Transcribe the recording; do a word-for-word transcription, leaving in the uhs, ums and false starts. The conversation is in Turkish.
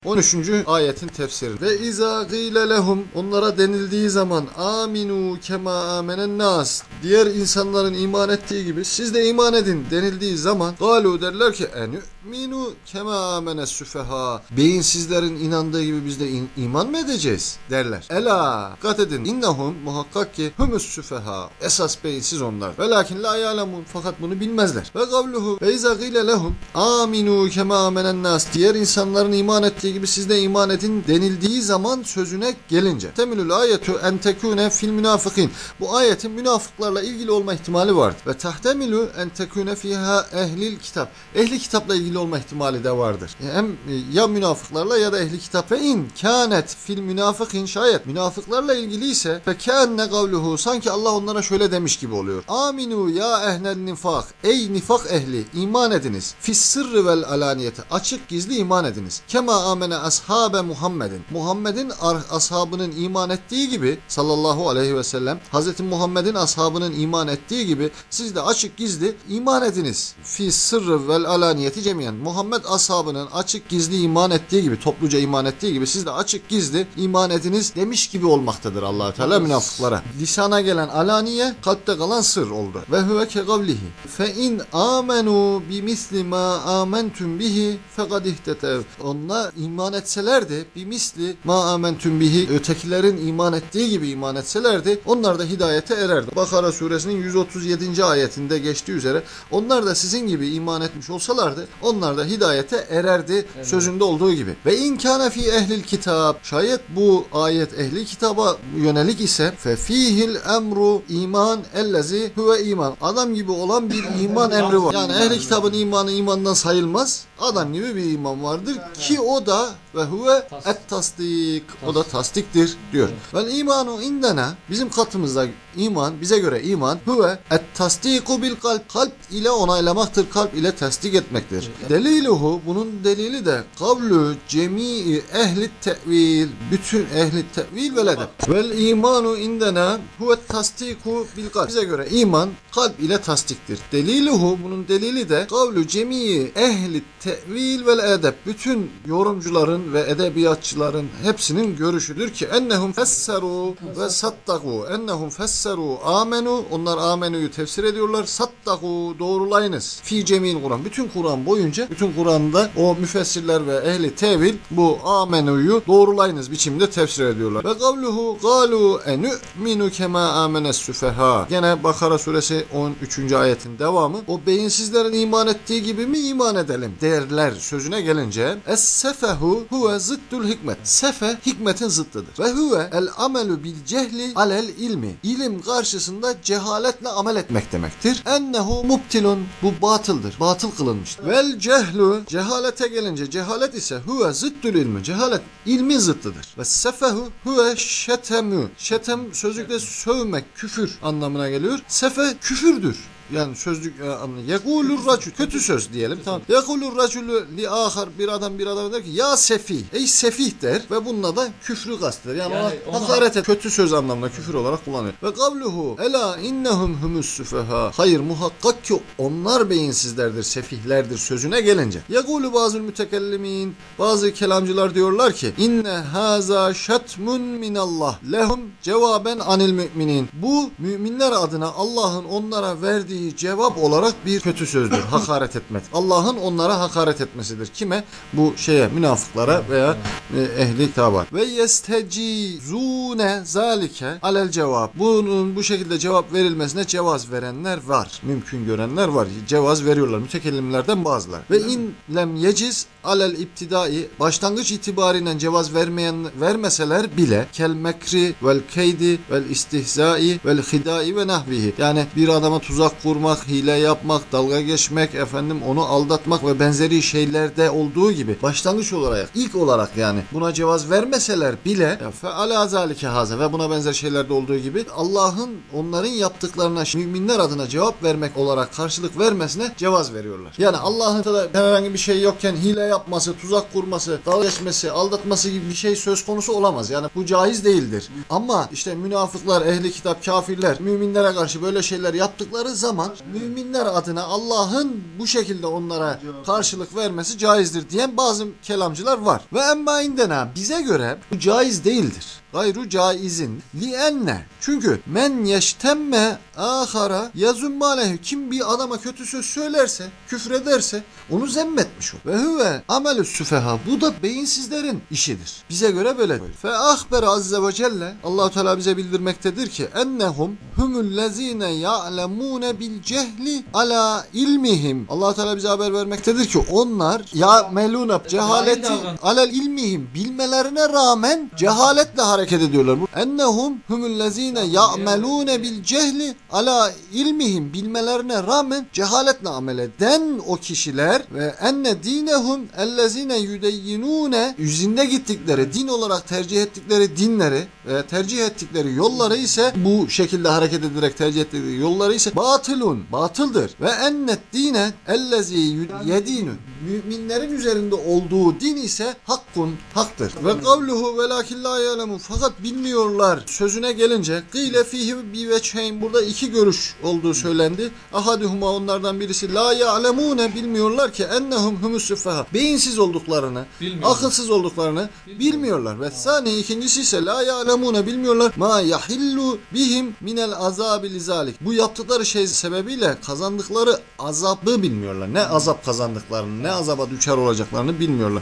on üçüncü ayetin tefsiri. Ve izâ gîle lehum, onlara denildiği zaman aminu kema amenen nas, diğer insanların iman ettiği gibi siz de iman edin denildiği zaman galu derler ki enü'minu kema amenes süfeha, beyinsizlerin inandığı gibi biz de in, iman mı edeceğiz derler. Ela, dikkat edin, innahum, muhakkak ki humus süfeha, esas beyinsiz onlar. Velakin la ya'lemun, fakat bunu bilmezler. Ve kavluhu ve izâ gîle lehum aminu kema amenen nas, diğer insanların iman ettiği gibi siz de iman edin denildiği zaman sözüne gelince temilül ayetu en tekune fil münafıkin, bu ayetin münafıklarla ilgili olma ihtimali vardır. Ve tahtemilü en tekune fiha ehlil kitap, ehli kitapla ilgili olma ihtimali de vardır. Hem ya münafıklarla ya da ehli kitap. Ve in kânet fil münafıkin, şayet münafıklarla ilgili ise fe kâenne kavluhu, sanki Allah onlara şöyle demiş gibi oluyor. Aminu ya ehnel nifak, ey nifak ehli, iman ediniz. Fis sırrı vel alaniyeti, açık gizli iman ediniz. Kema amene ashabe Muhammedin, Muhammed'in ashabının iman ettiği gibi sallallahu aleyhi ve sellem, Hazreti Muhammed'in ashabının iman ettiği gibi siz de açık gizli iman ediniz. Fi sırrı vel alaniyeti cemiyen, Muhammed ashabının açık gizli iman ettiği gibi, topluca iman ettiği gibi siz de açık gizli iman ediniz demiş gibi olmaktadır Allah Teala münafıklara. Lisana gelen alaniye, kalpte kalan sır oldu. Ve huve ke kavlihi fe in amenu bi misli ma amentum bihi fekad ihtetev, onlar iman etselerdi bir misli ma amentum bihi, ötekilerin iman ettiği gibi iman etselerdi onlar da hidayete ererdi. Bakara suresinin yüz otuz yedinci ayetinde geçtiği üzere onlar da sizin gibi iman etmiş olsalardı onlar da hidayete ererdi, evet, sözünde olduğu gibi. Ve inkâne fî ehlil kitap, şayet bu ayet ehli kitaba yönelik ise fe fîhil emru iman ellezi huve iman, adam gibi olan bir iman emri var. Yani ehli kitabın imanı imandan sayılmaz, adam gibi bir iman vardır ki o da ve huve et tasdik, o da tasdiktir diyor. Vel imanu indena, bizim katımızda iman, bize göre iman huve et tasdiku bil kalp, kalp ile onaylamaktır, kalp ile tasdik etmektir. Deliluhu, bunun delili de kavlu cemii ehli tevil, bütün ehli tevil vel edep. Vel imanu indena huve tasdiku bil kalp, bize göre iman kalp ile tasdiktir. Deliluhu, bunun delili de kavlu cemii ehli tevil vel edep, bütün yorumcuların ve edebiyatçıların hepsinin görüşüdür ki ennehum fesseru ve sattaku, ennehum fesseru amenu, onlar amenuyu tefsir ediyorlar, sattaku doğrulayınız fi cemil Kur'an, bütün Kur'an boyunca, bütün Kur'an'da o müfessirler ve ehli tevil bu amenuyu doğrulayınız biçimde tefsir ediyorlar. Ve kavluhu galu enü'minu kema amenes süfeha, gene Bakara suresi on üçüncü ayetin devamı, o beyinsizlerin iman ettiği gibi mi iman edelim derler sözüne gelince es-sefehu huve zıddül hikmet, sefe hikmetin zıttıdır. Ve huve el amelu bil cehli alel ilmi, ilim karşısında cehaletle amel etmek demektir. Ennehu mubtilun, bu batıldır, batıl kılınmıştır. Vel cehlu, cehalete gelince cehalet ise huve zıddül ilmi, cehalet ilmin zıttıdır. Ve sefehu huve şetemü, şetem sözlükte sövmek, küfür anlamına geliyor. Sefe küfürdür. Yani sözlük e, anlamı. Yekulur racül, kötü söz diyelim. Tamam. Yekulur racülü li ahar, bir adam bir adam der ki ya sefih, ey sefih der ve bununla da küfrü kasteder. Yani, yani ona hakaret et, kötü söz anlamında küfür olarak kullanıyor. Ve kavluhu ela innehum humus süfeha, hayır muhakkak ki onlar beyinsizlerdir, sefihlerdir sözüne gelince. Yekulu bazı mütekellimin, bazı kelamcılar diyorlar ki inne haza şatmun minallah lehum cevaben anil müminin, bu müminler adına Allah'ın onlara verdiği cevap olarak bir kötü sözdür. Hakaret etmek. Allah'ın onlara hakaret etmesidir. Kime? Bu şeye, münafıklara veya ehli kitaba. Ve yestecizune zalike alel cevap. Bunun bu şekilde cevap verilmesine cevaz verenler var. Mümkün görenler var. Cevaz veriyorlar. Mütekellimlerden bazıları. Ve in lem yeciz alel iptidai, başlangıç itibariyle cevaz vermeyen vermeseler bile kel mekri vel keydi vel istihzai vel hidai ve nahvihi. Yani bir adama tuzak kurmak, hile yapmak, dalga geçmek, efendim onu aldatmak ve benzeri şeylerde olduğu gibi başlangıç olarak, ilk olarak yani buna cevaz vermeseler bile fe ala zalike haza, ve buna benzer şeylerde olduğu gibi Allah'ın onların yaptıklarına müminler adına cevap vermek olarak karşılık vermesine cevaz veriyorlar. Yani Allah'ın da herhangi bir şey yokken hile yapması, tuzak kurması, dalga geçmesi, aldatması gibi bir şey söz konusu olamaz. Yani bu caiz değildir. Ama işte münafıklar, ehli kitap, kafirler müminlere karşı böyle şeyler yaptıkları zaman müminler adına Allah'ın bu şekilde onlara karşılık vermesi caizdir diyen bazı kelamcılar var. Ve emma indena bize göre bu caiz değildir. Gayru caizin li enne. Çünkü men yeştemme ahara yazum aleyhi. Kim bir adama kötü söz söylerse, küfrederse onu zemmetmiş olur. Ve huve amelü süfeha. Bu da beyinsizlerin işidir. Bize göre böyle. Fe ahber azze ve celle. Allah-u Teala bize bildirmektedir ki ennehum humullezine ya'lemune bil cehli ala ilmihim. Allah Teala bize haber vermektedir ki onlar ya meluna cehaleti alel ilmihim bilmelerine rağmen cehaletle hareket ediyorlar. Bu ennehum humullezine ya'melune bil cehli ala ilmihim bilmelerine rağmen cehaletle amel eden o kişiler ve enne dinehum ellezine yudeyyinune yüzünde gittikleri din olarak tercih ettikleri dinleri ve tercih ettikleri yolları ise bu şekilde hareket ederek tercih ettikleri yolları ise batılun batıldır ve ennet dine ellezi yedinu müminlerin üzerinde olduğu din ise hakkun haktır ve kavluhu velakin la ya'lemun fakat bilmiyorlar sözüne gelince kıyle fihi bi veçheyn burada iki görüş olduğu söylendi. Ahaduhuma onlardan birisi la ya'lemune bilmiyorlar ki ennehum humusuffaha beyinsiz olduklarını, akılsız olduklarını bilmiyorlar. Ve sani ikincisi ise la ya'lemune bilmiyorlar ma yahillu bihim minel azabi lizalik. Bu yaptıkları şey sebebiyle kazandıkları azabı bilmiyorlar. Ne azap kazandıklarını, ne azaba düşer olacaklarını bilmiyorlar.